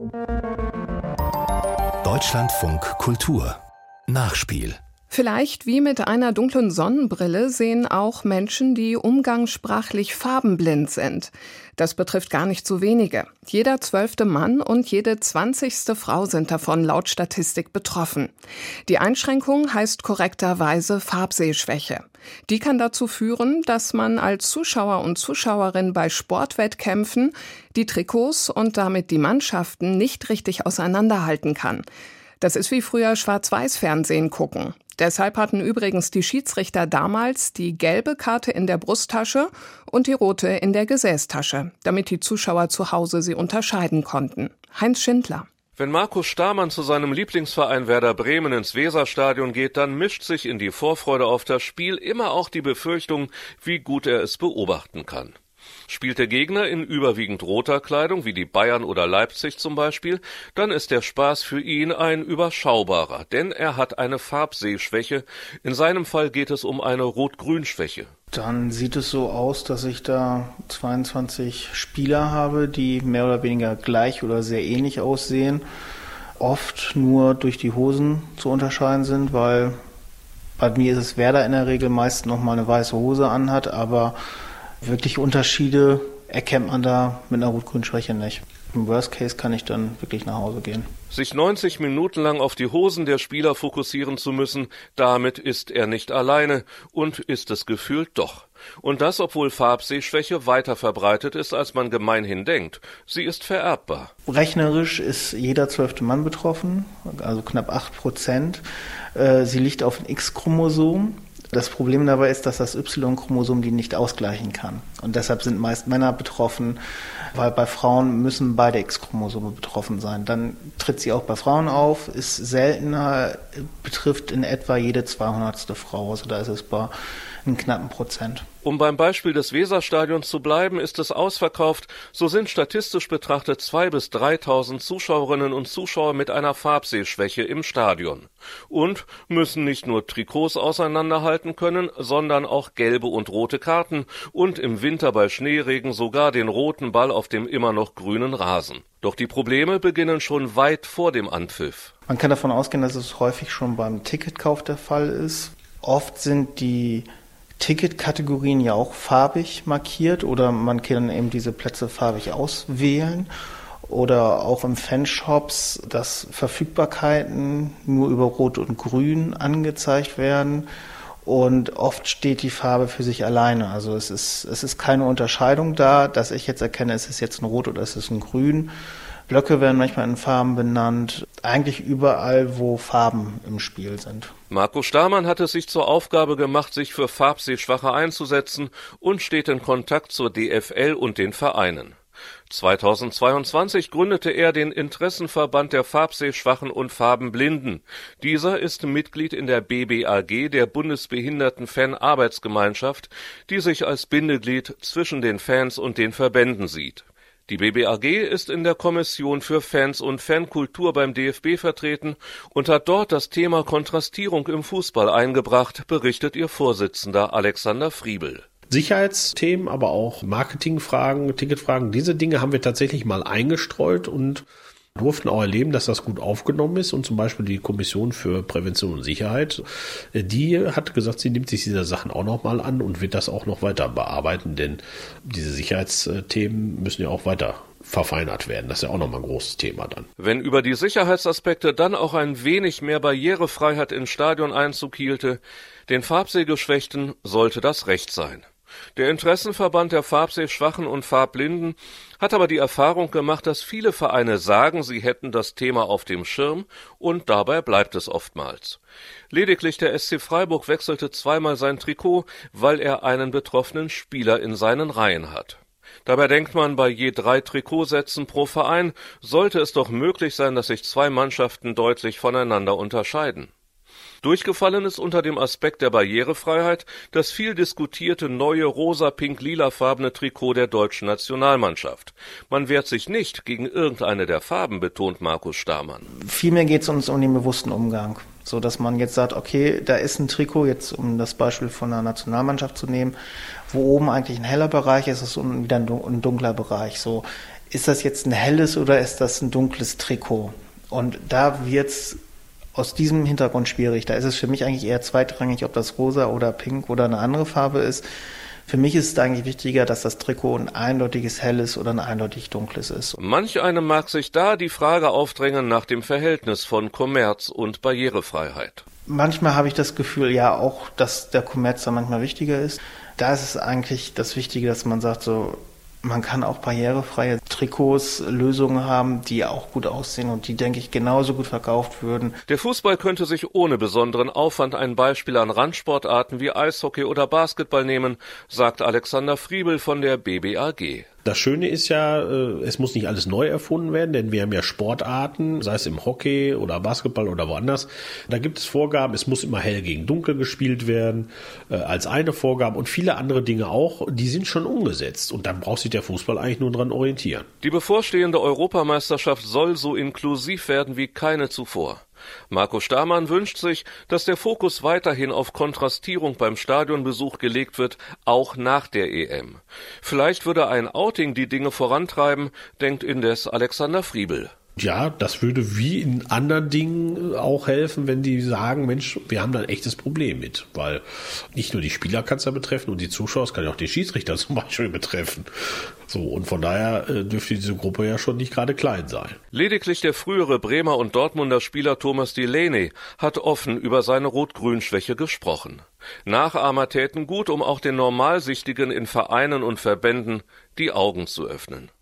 Deutschlandfunk Kultur Nachspiel. Vielleicht wie mit einer dunklen Sonnenbrille sehen auch Menschen, die umgangssprachlich farbenblind sind. Das betrifft gar nicht so wenige. Jeder 12. Mann und jede 20. Frau sind davon laut Statistik betroffen. Die Einschränkung heißt korrekterweise Farbsehschwäche. Die kann dazu führen, dass man als Zuschauer und Zuschauerin bei Sportwettkämpfen die Trikots und damit die Mannschaften nicht richtig auseinanderhalten kann. Das ist wie früher Schwarz-Weiß-Fernsehen gucken. Deshalb hatten übrigens die Schiedsrichter damals die gelbe Karte in der Brusttasche und die rote in der Gesäßtasche, damit die Zuschauer zu Hause sie unterscheiden konnten. Heinz Schindler. Wenn Markus Stamann zu seinem Lieblingsverein Werder Bremen ins Weserstadion geht, dann mischt sich in die Vorfreude auf das Spiel immer auch die Befürchtung, wie gut er es beobachten kann. Spielt der Gegner in überwiegend roter Kleidung, wie die Bayern oder Leipzig zum Beispiel, dann ist der Spaß für ihn ein überschaubarer, denn er hat eine Farbsehschwäche. In seinem Fall geht es um eine Rot-Grün-Schwäche. Dann sieht es so aus, dass ich da 22 Spieler habe, die mehr oder weniger gleich oder sehr ähnlich aussehen, oft nur durch die Hosen zu unterscheiden sind, weil bei mir ist es Werder in der Regel meist noch mal eine weiße Hose anhat, aber wirklich Unterschiede erkennt man da mit einer Rot-Grün-Schwäche nicht. Im Worst Case kann ich dann wirklich nach Hause gehen. Sich 90 Minuten lang auf die Hosen der Spieler fokussieren zu müssen, damit ist er nicht alleine und ist es gefühlt doch. Und das, obwohl Farbsehschwäche weiter verbreitet ist, als man gemeinhin denkt. Sie ist vererbbar. Rechnerisch ist jeder 12. Mann betroffen, also knapp 8%. Sie liegt auf dem X-Chromosom. Das Problem dabei ist, dass das Y-Chromosom die nicht ausgleichen kann. Und deshalb sind meist Männer betroffen, weil bei Frauen müssen beide X-Chromosome betroffen sein. Dann tritt sie auch bei Frauen auf, ist seltener, betrifft in etwa jede 200. Frau. Also da ist es bei einem knappen Prozent. Um beim Beispiel des Weserstadions zu bleiben, ist es ausverkauft, so sind statistisch betrachtet 2.000 bis 3.000 Zuschauerinnen und Zuschauer mit einer Farbsehschwäche im Stadion. Und müssen nicht nur Trikots auseinanderhalten können, sondern auch gelbe und rote Karten und im Winter bei Schneeregen sogar den roten Ball auf dem immer noch grünen Rasen. Doch die Probleme beginnen schon weit vor dem Anpfiff. Man kann davon ausgehen, dass es häufig schon beim Ticketkauf der Fall ist. Oft sind die Ticketkategorien ja auch farbig markiert oder man kann eben diese Plätze farbig auswählen oder auch im Fanshops, dass Verfügbarkeiten nur über Rot und Grün angezeigt werden und oft steht die Farbe für sich alleine. Also es ist keine Unterscheidung da, dass ich jetzt erkenne, ist es jetzt ein Rot oder ist es ein Grün. Blöcke werden manchmal in Farben benannt, eigentlich überall, wo Farben im Spiel sind. Markus Stamann hat es sich zur Aufgabe gemacht, sich für Farbsehschwache einzusetzen und steht in Kontakt zur DFL und den Vereinen. 2022 gründete er den Interessenverband der Farbsehschwachen und Farbenblinden. Dieser ist Mitglied in der BBAG, der Bundesbehinderten-Fan-Arbeitsgemeinschaft, die sich als Bindeglied zwischen den Fans und den Verbänden sieht. Die BBAG ist in der Kommission für Fans und Fankultur beim DFB vertreten und hat dort das Thema Kontrastierung im Fußball eingebracht, berichtet ihr Vorsitzender Alexander Friebel. Sicherheitsthemen, aber auch Marketingfragen, Ticketfragen, diese Dinge haben wir tatsächlich mal eingestreut und durften auch erleben, dass das gut aufgenommen ist und zum Beispiel die Kommission für Prävention und Sicherheit, die hat gesagt, sie nimmt sich dieser Sachen auch noch mal an und wird das auch noch weiter bearbeiten, denn diese Sicherheitsthemen müssen ja auch weiter verfeinert werden. Das ist ja auch nochmal ein großes Thema dann. Wenn über die Sicherheitsaspekte dann auch ein wenig mehr Barrierefreiheit ins Stadion Einzug hielte, den Farbsehgeschwächten sollte das recht sein. Der Interessenverband der Farbsehschwachen und Farbblinden hat aber die Erfahrung gemacht, dass viele Vereine sagen, sie hätten das Thema auf dem Schirm und dabei bleibt es oftmals. Lediglich der SC Freiburg wechselte zweimal sein Trikot, weil er einen betroffenen Spieler in seinen Reihen hat. Dabei denkt man, bei je 3 Trikotsätzen pro Verein sollte es doch möglich sein, dass sich 2 Mannschaften deutlich voneinander unterscheiden. Durchgefallen ist unter dem Aspekt der Barrierefreiheit das viel diskutierte neue rosa-pink-lilafarbene Trikot der deutschen Nationalmannschaft. Man wehrt sich nicht gegen irgendeine der Farben, betont Markus Stamann. Vielmehr geht es uns um den bewussten Umgang, so dass man jetzt sagt, okay, da ist ein Trikot, jetzt um das Beispiel von der Nationalmannschaft zu nehmen, wo oben eigentlich ein heller Bereich ist, ist unten wieder ein dunkler Bereich. So ist das jetzt ein helles oder ist das ein dunkles Trikot? Und da wird's aus diesem Hintergrund schwierig. Da ist es für mich eigentlich eher zweitrangig, ob das rosa oder pink oder eine andere Farbe ist. Für mich ist es eigentlich wichtiger, dass das Trikot ein eindeutiges helles oder ein eindeutig dunkles ist. Manch einem mag sich da die Frage aufdrängen nach dem Verhältnis von Kommerz und Barrierefreiheit. Manchmal habe ich das Gefühl, ja auch, dass der Kommerz da manchmal wichtiger ist. Da ist es eigentlich das Wichtige, dass man sagt, so, man kann auch barrierefreie Trikots, Lösungen haben, die auch gut aussehen und die, denke ich, genauso gut verkauft würden. Der Fußball könnte sich ohne besonderen Aufwand ein Beispiel an Randsportarten wie Eishockey oder Basketball nehmen, sagt Alexander Friebel von der BBAG. Das Schöne ist ja, es muss nicht alles neu erfunden werden, denn wir haben ja Sportarten, sei es im Hockey oder Basketball oder woanders. Da gibt es Vorgaben, es muss immer hell gegen dunkel gespielt werden, als eine Vorgabe und viele andere Dinge auch, die sind schon umgesetzt. Und dann braucht sich der Fußball eigentlich nur dran orientieren. Die bevorstehende Europameisterschaft soll so inklusiv werden wie keine zuvor. Marco Stamann wünscht sich, dass der Fokus weiterhin auf Kontrastierung beim Stadionbesuch gelegt wird, auch nach der EM. Vielleicht würde ein Outing die Dinge vorantreiben, denkt indes Alexander Friebel. Ja, das würde wie in anderen Dingen auch helfen, wenn die sagen, Mensch, wir haben da ein echtes Problem mit. Weil nicht nur die Spieler kann es ja betreffen und die Zuschauer, es kann ja auch die Schiedsrichter zum Beispiel betreffen. So, und von daher dürfte diese Gruppe ja schon nicht gerade klein sein. Lediglich der frühere Bremer und Dortmunder Spieler Thomas Delaney hat offen über seine Rot-Grün-Schwäche gesprochen. Nachahmer täten gut, um auch den Normalsichtigen in Vereinen und Verbänden die Augen zu öffnen.